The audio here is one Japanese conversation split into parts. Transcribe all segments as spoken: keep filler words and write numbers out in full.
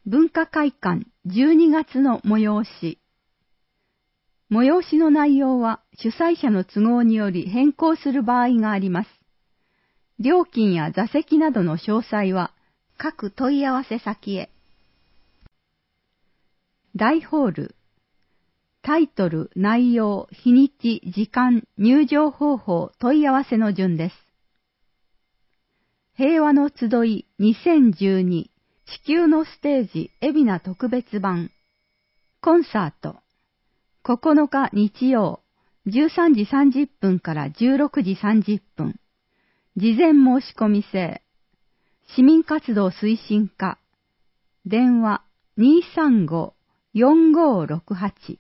文化会館じゅうにがつの催し。催しの内容は主催者の都合により変更する場合があります。料金や座席などの詳細は各問い合わせ先へ。大ホール。タイトル、内容、日にち、時間、入場方法、問い合わせの順です。平和の集いにせんじゅうに地球のステージ海老名特別版コンサートここのか日曜じゅうさんじさんじゅっぷんからじゅうろくじさんじゅっぷん事前申し込み制市民活動推進課電話 にーさんご よんごろくはち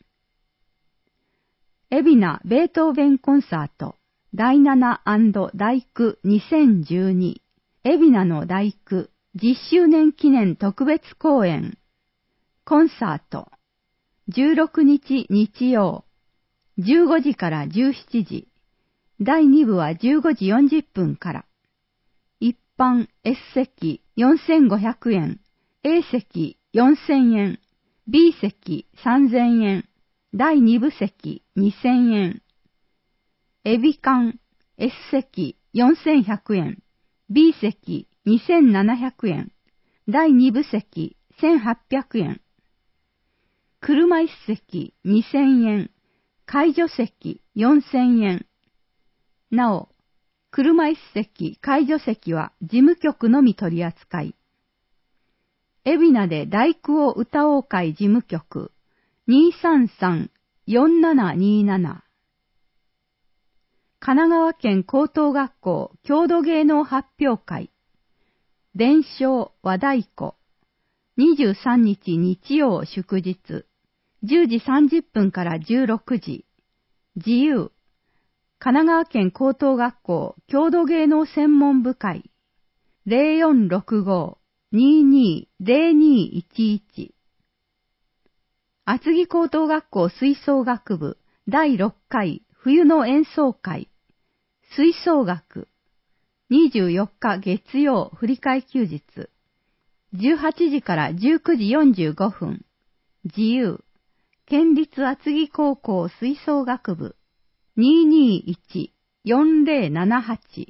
海老名ベートーベンコンサートだいなな第九にせんじゅうに海老名の第九じゅっしゅうねん記念特別公演コンサートじゅうろくにち日曜じゅうごじからじゅうしちじだいに部はじゅうごじよんじゅっぷんから一般 S 席よんせんごひゃくえん A 席よんせんえん B 席さんぜんえんだいに部席にせんえんエビ館 S 席よんせんひゃくえん B 席にせんななひゃくえんだいに部席せんはっぴゃくえん車椅子席にせんえん介助席よんせんえんなお車椅子席介助席は事務局のみ取り扱い海老名で第九を歌おう会事務局 にーさんさん よんななにーなな 神奈川県高等学校郷土芸能発表会伝承和太鼓にじゅうさんにち日曜祝日じゅうじさんじゅっぷんからじゅうろくじ自由神奈川県高等学校郷土芸能専門部会 ゼロよんろくご にーにー ゼロにーいちいち 厚木高等学校吹奏楽部だいろっかい冬の演奏会吹奏楽にじゅうよっか月曜振り替え休日じゅうはちじからじゅうくじよんじゅうごふん自由県立厚木高校吹奏楽部 にーにーいち よんぜろななはち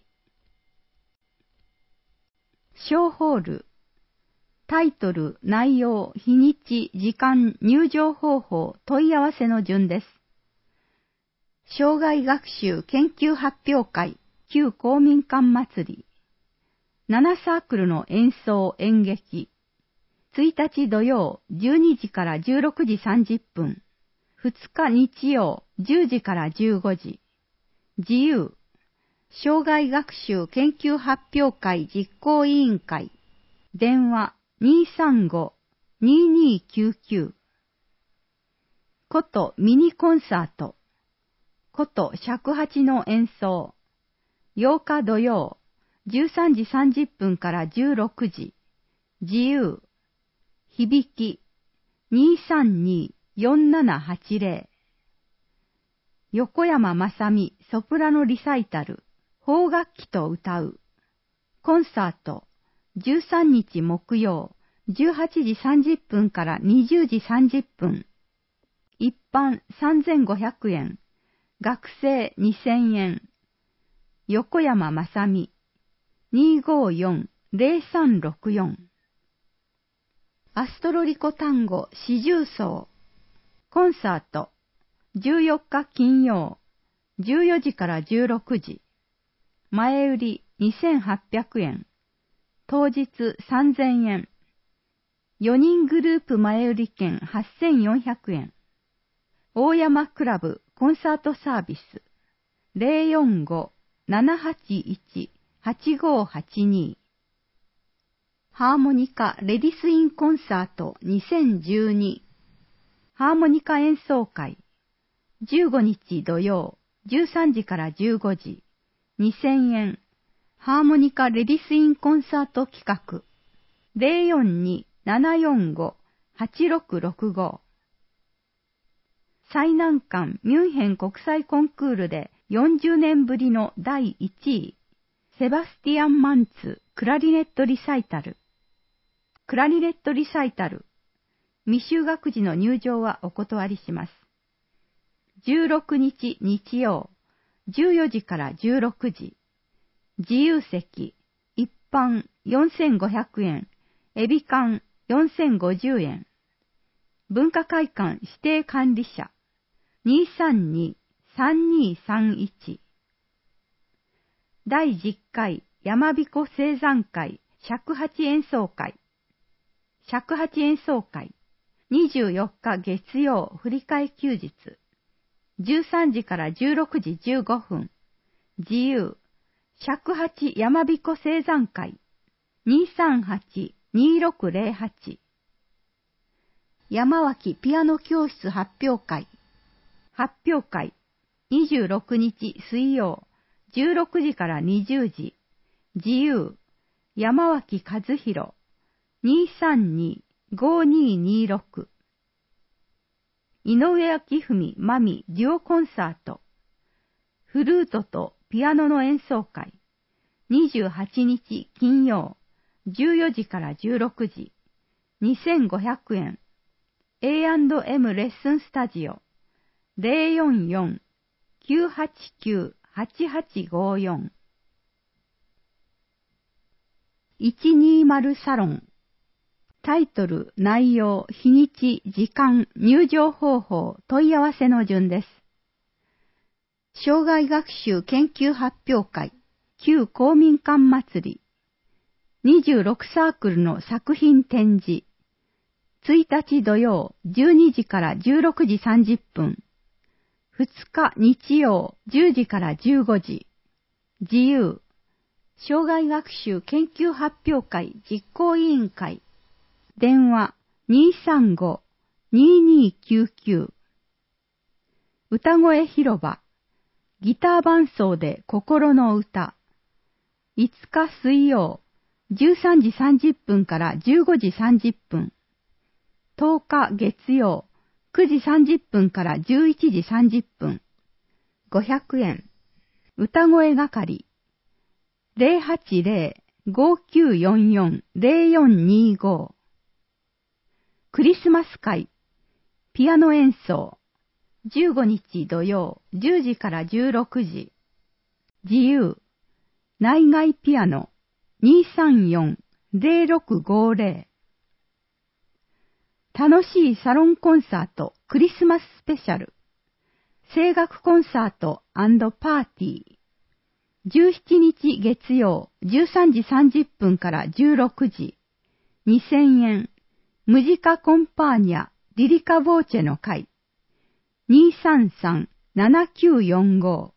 小ホールタイトル、内容、日にち、時間、入場方法、問い合わせの順です。生涯学習研究発表会旧公民館祭りななサークルの演奏演劇ついたち土曜じゅうにじからじゅうろくじさんじゅっぷんふつか日曜じゅうじからじゅうごじ自由生涯学習研究発表会実行委員会電話 にーさんご にーにーきゅうきゅう ことミニコンサートこと尺八の演奏ようか土曜じゅうさんじさんじゅっぷんからじゅうろくじ自由響き にーさんに よんななはちぜろ 横山正美ソプラノリサイタル邦楽器と歌うコンサートじゅうさんにち木曜じゅうはちじさんじゅっぷんからにじゅうじさんじゅっぷん一般さんぜんごひゃくえん学生にせんえん横山正美 にーごーよん ゼロさんろくよん アストロリコ単語四重奏コンサートじゅうよっか金曜じゅうよじからじゅうろくじ前売りにせんはっぴゃくえん当日さんぜんえんよにんグループ前売り券はっせんよんひゃくえん大山クラブコンサートサービス ゼロよんご ななはちいち はちごはちに ハーモニカレディスインコンサートにせんじゅうにハーモニカ演奏会じゅうごにち土曜じゅうさんじからじゅうごじにせんえんハーモニカレディスインコンサート企画 ゼロよんに ななよんご はちろくろくご 最難関ミュンヘン国際コンクールでよんじゅうねんぶりのだいいちいセバスティアン・マンツクラリネットリサイタルクラリネットリサイタル、未就学児の入場はお断りします。じゅうろくにち日曜、じゅうよじからじゅうろくじ、自由席、一般よんせんごひゃくえん、エビ館よんせんごじゅうえん。文化会館指定管理者 にーさんにーさんにーさんいち。だいじゅっかい山彦青山会尺八演奏会。尺八演奏会。にじゅうよっか月曜振り替え休日。じゅうさんじからじゅうろくじじゅうごふん。自由。尺八山彦青山会。にーさんはちのにーろくぜろはち。山脇ピアノ教室発表会。発表会。にじゅうろくにち水曜、じゅうろくじからにじゅうじ。自由。山脇和弘。にーさんにーごにーにーろく。井上明文真美デュオコンサート。フルートとピアノの演奏会。にじゅうはちにち金曜、じゅうよじからじゅうろくじ。にせんごひゃくえん。エーアンドエム レッスンスタジオ。ゼロよんよん きゅうはちきゅう はちはちごよん。いちにーまるサロン。タイトル、内容、日にち、時間、入場方法、問い合わせの順です。生涯学習研究発表会、旧公民館祭り。にじゅうろくサークルの作品展示。ついたち土曜、じゅうにじからじゅうろくじさんじゅっぷん。ふつか日曜、じゅうじからじゅうごじ。自由。生涯学習研究発表会実行委員会。電話 にーさんご にーにーきゅうきゅう。歌声広場。ギター伴奏で心の歌。いつか水曜、じゅうさんじさんじゅっぷんからじゅうごじさんじゅっぷん。とおか月曜、くじさんじゅっぷんからじゅういちじさんじゅっぷん。ごひゃくえん。歌声係。ゼロはちゼロ ごきゅうよんよん ゼロよんにーご。クリスマス会。ピアノ演奏。じゅうごにち土曜、じゅうじからじゅうろくじ。自由。内外ピアノ。にーさんよん ゼロろくごゼロ。楽しいサロンコンサートクリスマススペシャル。声楽コンサート&パーティー。じゅうしちにち月曜、じゅうさんじさんじゅっぷんからじゅうろくじ。にせんえん。ムジカコンパーニャ、リリカボーチェの会。にーさんさん ななきゅうよんご。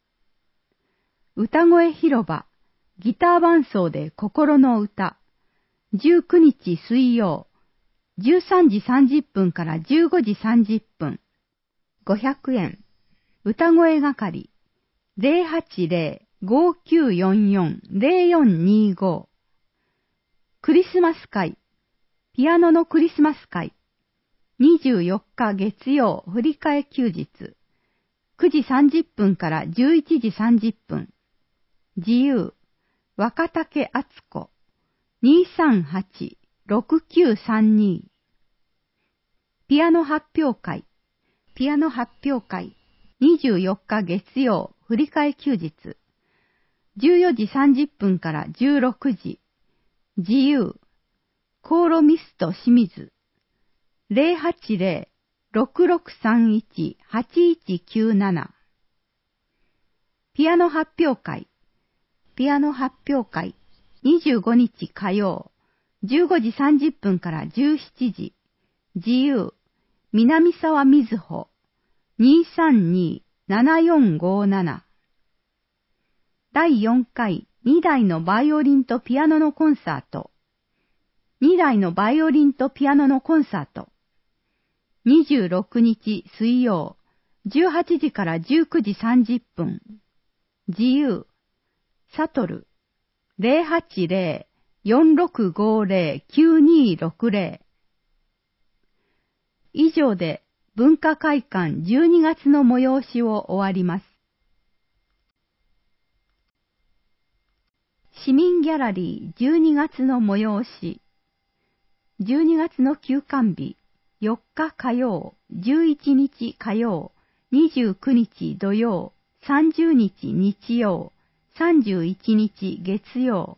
歌声広場。ギター伴奏で心の歌。じゅうくにち水曜。じゅうさんじさんじゅっぷんからじゅうごじさんじゅっぷん。ごひゃくえん。歌声係。ゼロはちゼロ ごきゅうよんよん ゼロよんにーご。クリスマス会。ピアノのクリスマス会。にじゅうよっか月曜振り替え休日。くじさんじゅっぷんからじゅういちじさんじゅっぷん。自由。若竹敦子。にーさんはち ろくきゅうさんに。ピアノ発表会。ピアノ発表会。にじゅうよっか月曜振り替え休日。じゅうよじさんじゅっぷんからじゅうろくじ。自由。コーロミスト清水。ゼロはちゼロ ろくろくさんいち はちいちきゅうなな。ピアノ発表会。ピアノ発表会。にじゅうごにち火曜。じゅうごじさんじゅっぷんからじゅうしちじ。自由。南沢みずほ。にーさんにー ななよんごなな。だいよんかいにだいのバイオリンとピアノのコンサート。にだいのバイオリンとピアノのコンサート。にじゅうろくにち水曜、じゅうはちじからじゅうくじさんじゅっぷん。自由。サトル。ゼロはちゼロ よんろくごゼロ きゅうにーろくゼロ。以上で文化会館じゅうにがつの催しを終わります。市民ギャラリーじゅうにがつの催し。 じゅうにがつの休館日、よっか火曜、じゅういちにち火曜、にじゅうくにち土曜、さんじゅうにち日曜、さんじゅういちにち月曜。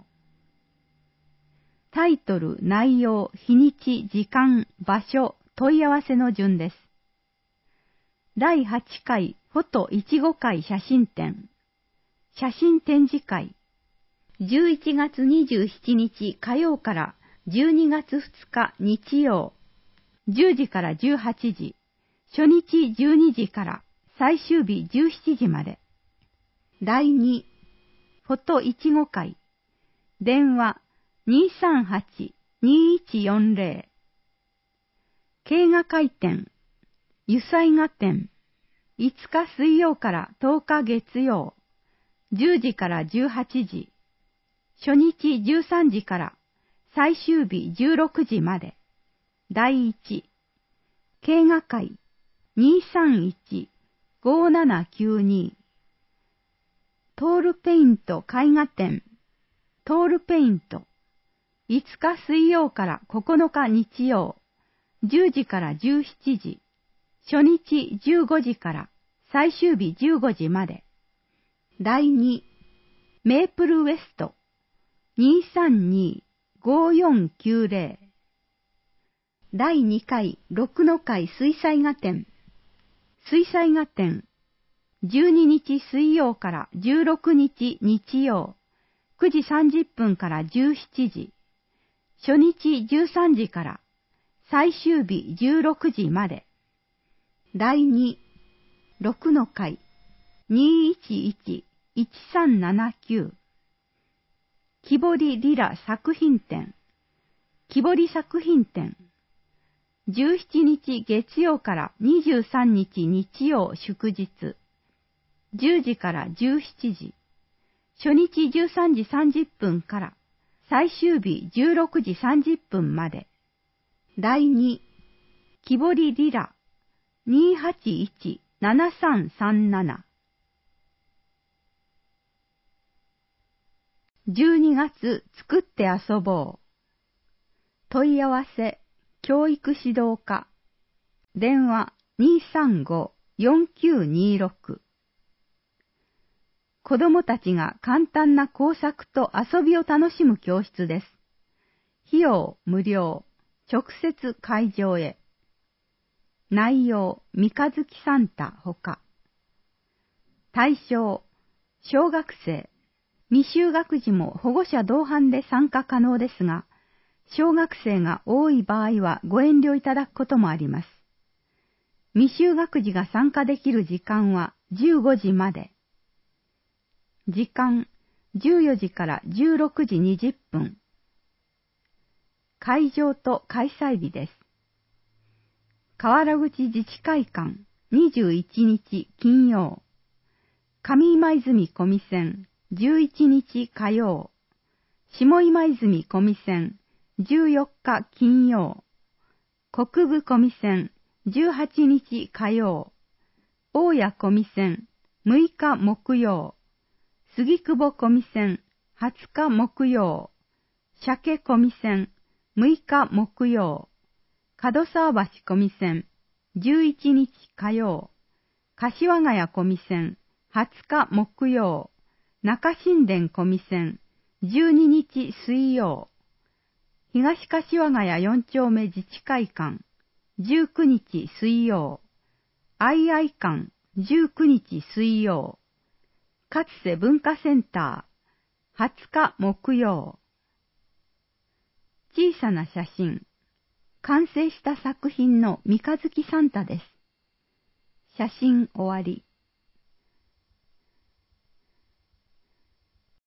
タイトル、内容、日にち、時間、場所、問い合わせの順です。だいはちかいフォトいちご会写真展。写真展示会。じゅういちがつにじゅうしちにち火曜からじゅうにがつふつか日曜。じゅうじからじゅうはちじ。初日じゅうにじから最終日じゅうしちじまで。だいにフォトいちご会。電話 にーさんはち にーいちよんぜろ。映画会展。油彩画展。いつか水曜からとおか月曜。じゅうじからじゅうはちじ。初日じゅうさんじから最終日じゅうろくじまで。だいいち映画会 にーさんいち ごーななきゅうに。トールペイント絵画展。トールペイント。いつか水曜からここのか日曜。じゅうじからじゅうしちじ。初日じゅうごじから最終日じゅうごじまで。だいにメープルウエスト にーさんに ごーよんきゅうぜろ。だいにかいろくの会水彩画展。水彩画展。じゅうににち水曜からじゅうろくにち日曜。くじさんじゅっぷんからじゅうしちじ。初日じゅうさんじから最終日じゅうろくじまで。だいにろくの会 にーいちいち いちさんななきゅう。木彫りリラ作品展。木彫り作品展。じゅうしちにち月曜からにじゅうさんにち日曜祝日。じゅうじからじゅうしちじ。初日じゅうさんじさんじゅっぷんから最終日じゅうろくじさんじゅっぷんまで。だいに木彫りリラ にーはちいち ななさんさんなな。じゅうにがつ作って遊ぼう。問い合わせ、教育指導課。電話 にーさんご よんきゅうにーろく。子供たちが簡単な工作と遊びを楽しむ教室です。費用無料。直接会場へ。内容、三日月サンタほか。対象、小学生。未就学児も保護者同伴で参加可能ですが、小学生が多い場合はご遠慮いただくこともあります。未就学児が参加できる時間はじゅうごじまで。時間、じゅうよじからじゅうろくじにじゅっぷん。会場と開催日です。河原口自治会館にじゅういちにち金曜。上今泉小見線じゅういちにち火曜。下今泉小見線じゅうよっか金曜。国分小見線じゅうはちにち火曜。大谷小見線むいか木曜。杉久保小見線はつか木曜。鮭小見線むいか木曜。門沢橋小見線じゅういちにち火曜。柏ヶ谷小見線はつか木曜。中新田小見線じゅうににち水曜。東柏ヶ谷よん丁目自治会館じゅうくにち水曜。愛愛館じゅうくにち水曜。勝瀬文化センターはつか木曜。小さな写真。完成した作品の三日月サンタです。写真終わり。